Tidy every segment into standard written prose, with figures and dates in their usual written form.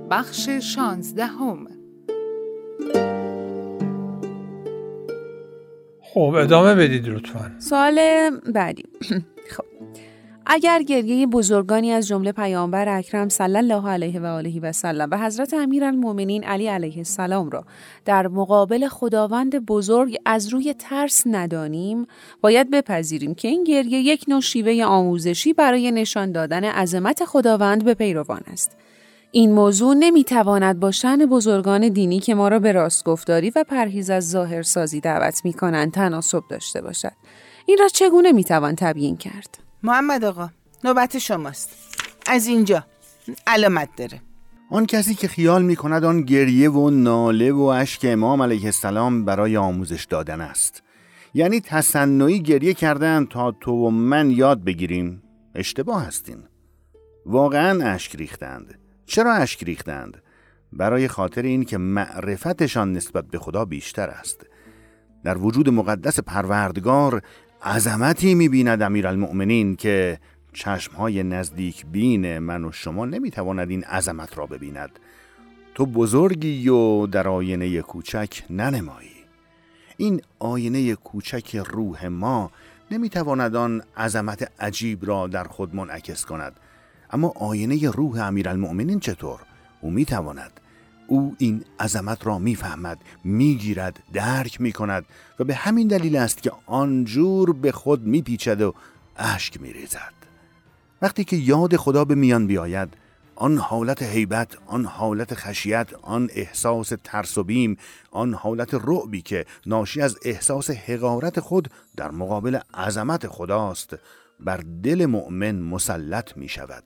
بخش 16. خب ادامه بدید لطفاً. سوال بعدی. خب اگر گریه بزرگانی از جمله پیامبر اکرم صلی الله علیه و آله و سلم و حضرت امیرالمومنین علی علیه السلام را در مقابل خداوند بزرگ از روی ترس ندانیم، باید بپذیریم که این گریه یک نوع شیوه آموزشی برای نشان دادن عظمت خداوند به پیروان است. این موضوع نمیتواند با شأن بزرگان دینی که ما را به راستگفتاری و پرهیز از ظاهرسازی دعوت می‌کنند تناسب داشته باشد. این را چگونه میتوان تبیین کرد؟ محمد آقا نوبت شماست. از اینجا علامت داره. آن کسی که خیال می‌کند آن گریه و ناله و اشک امام علیه السلام برای آموزش دادن است، یعنی تصنعی گریه کردن تا تو و من یاد بگیریم، اشتباه هستین. واقعاً اشک ریختند. چرا اشک ریختند؟ برای خاطر این که معرفتشان نسبت به خدا بیشتر است. در وجود مقدس پروردگار عظمتی می‌بیند امیرالمؤمنین که چشم‌های نزدیک بین من و شما نمی‌تواند این عظمت را ببیند. تو بزرگی و در آینه کوچک ننمایی. این آینه کوچک روح ما نمی‌تواند آن عظمت عجیب را در خود منعکس کند. اما آینه روح امیرالمؤمنین چطور؟ او می‌تواند. او این عظمت را می‌فهمد، می‌گیرد، درک می‌کند و به همین دلیل است که آنجور به خود می‌پیچد و اشک می‌ریزد. وقتی که یاد خدا به میان بیاید، آن حالت هیبت، آن حالت خشیت، آن احساس ترس و بیم، آن حالت رعبی که ناشی از احساس حقارت خود در مقابل عظمت خداست، بر دل مؤمن مسلط می شود.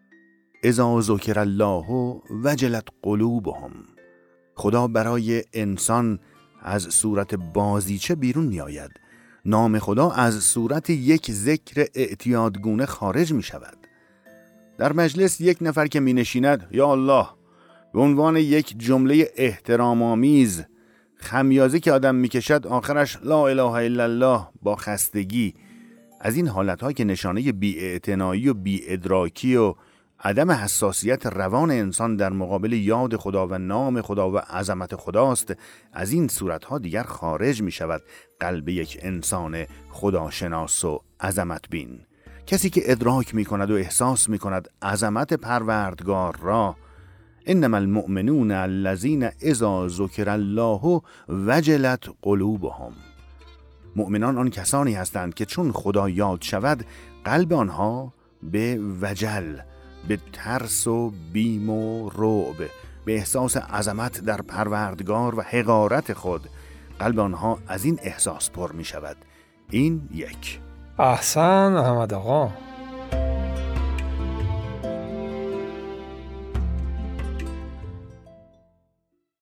اذا ذکر الله وجلت قلوبهم. خدا برای انسان از صورت بازیچه بیرون می آید. نام خدا از صورت یک ذکر اعتیادگونه خارج می شود. در مجلس یک نفر که می نشیند یا الله به عنوان یک جمله احترام آمیز، خمیازه که آدم می کشد آخرش لا اله الا الله با خستگی، از این حالتها که نشانه بی‌اعتنایی و بی‌ادراکی و عدم حساسیت روان انسان در مقابل یاد خدا و نام خدا و عظمت خداست، از این صورتها دیگر خارج می شود قلب یک انسان خداشناس و عظمت بین. کسی که ادراک می کند و احساس می کند عظمت پروردگار را. انما المؤمنون الذین اذا ذکر الله وجلت قلوبهم. مؤمنان آن کسانی هستند که چون خدا یاد شود قلب آنها به وجل، به ترس و بیم و رعب، به احساس عظمت در پروردگار و حقارت خود، قلب آنها از این احساس پر می شود. این یک. احسن احمد آقا.